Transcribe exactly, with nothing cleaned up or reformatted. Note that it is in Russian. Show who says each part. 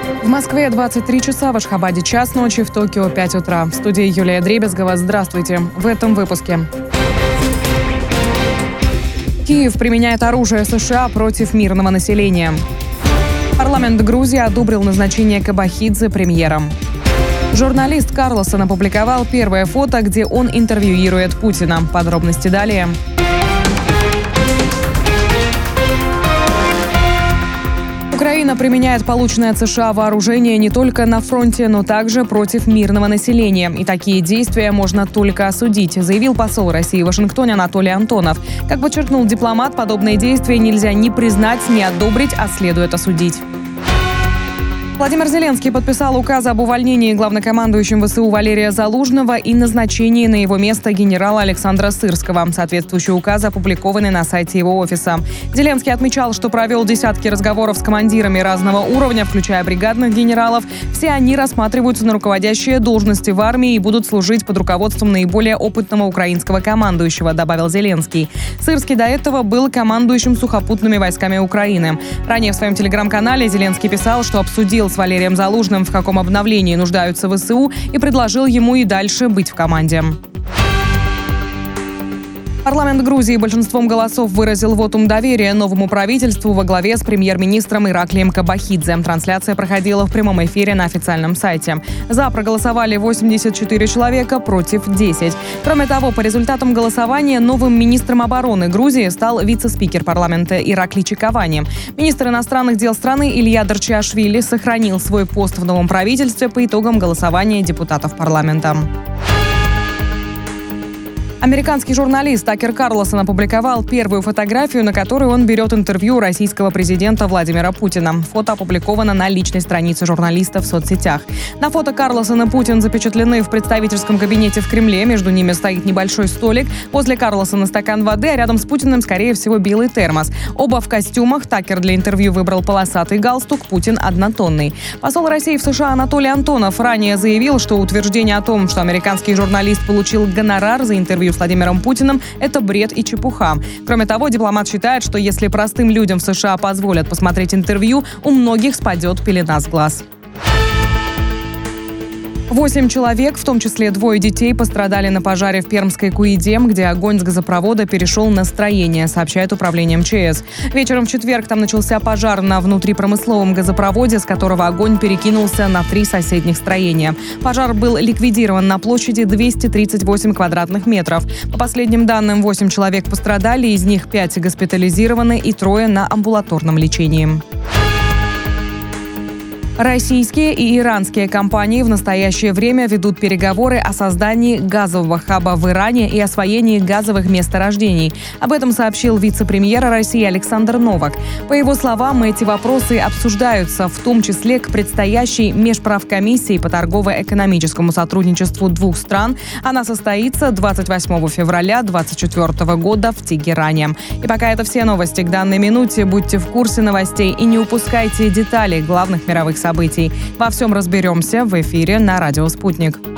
Speaker 1: В Москве двадцать три часа, в Ашхабаде час ночи, в Токио пять утра. В студии Юлия Дребезгова. Здравствуйте. В этом выпуске. Киев применяет оружие США против мирного населения. Парламент Грузии одобрил назначение Кабахидзе премьером. Журналист Карлсон опубликовал первое фото, где он интервьюирует Путина. Подробности далее. Украина применяет полученное от США вооружение не только на фронте, но также против мирного населения. И такие действия можно только осудить, заявил посол России в Вашингтоне Анатолий Антонов. Как подчеркнул дипломат, подобные действия нельзя ни признать, ни одобрить, а следует осудить. Владимир Зеленский подписал указ об увольнении главнокомандующим ВСУ Валерия Залужного и назначении на его место генерала Александра Сырского. Соответствующий указ опубликован на сайте его офиса. Зеленский отмечал, что провел десятки разговоров с командирами разного уровня, включая бригадных генералов. Все они рассматриваются на руководящие должности в армии и будут служить под руководством наиболее опытного украинского командующего, добавил Зеленский. Сырский до этого был командующим сухопутными войсками Украины. Ранее в своем телеграм-канале Зеленский писал, что обсудил с Валерием Залужным, в каком обновлении нуждаются ВСУ, и предложил ему и дальше быть в команде. Парламент Грузии большинством голосов выразил вотум доверия новому правительству во главе с премьер-министром Ираклием Кабахидзе. Трансляция проходила в прямом эфире на официальном сайте. За проголосовали восемьдесят четыре человека, против десять. Кроме того, по результатам голосования новым министром обороны Грузии стал вице-спикер парламента Ираклий Чикавани. Министр иностранных дел страны Илья Дарчиашвили сохранил свой пост в новом правительстве по итогам голосования депутатов парламента. Американский журналист Такер Карлсон опубликовал первую фотографию, на которой он берет интервью у российского президента Владимира Путина. Фото опубликовано на личной странице журналиста в соцсетях. На фото Карлсон и Путин запечатлены в представительском кабинете в Кремле. Между ними стоит небольшой столик. Возле Карлсона стакан воды, а рядом с Путиным, скорее всего, белый термос. Оба в костюмах. Такер для интервью выбрал полосатый галстук, Путин – однотонный. Посол России в США Анатолий Антонов ранее заявил, что утверждение о том, что американский журналист получил гонорар за интервью с Владимиром Путиным, это бред и чепуха. Кроме того, дипломат считает, что если простым людям в США позволят посмотреть интервью, у многих спадет пелена с глаз. Восемь человек, в том числе двое детей, пострадали на пожаре в Пермской Куиде, где огонь с газопровода перешел на строение, сообщает управление МЧС. Вечером в четверг там начался пожар на внутрипромысловом газопроводе, с которого огонь перекинулся на три соседних строения. Пожар был ликвидирован на площади двести тридцать восемь квадратных метров. По последним данным, восемь человек пострадали, из них пять госпитализированы и трое на амбулаторном лечении. Российские и иранские компании в настоящее время ведут переговоры о создании газового хаба в Иране и освоении газовых месторождений. Об этом сообщил вице-премьер России Александр Новак. По его словам, эти вопросы обсуждаются, в том числе к предстоящей межправкомиссии по торгово-экономическому сотрудничеству двух стран. Она состоится двадцать восьмого февраля две тысячи двадцать четвёртого года в Тегеране. И пока это все новости к данной минуте. Будьте в курсе новостей и не упускайте детали главных мировых событий. Событий. Во всем разберемся в эфире на радио «Спутник».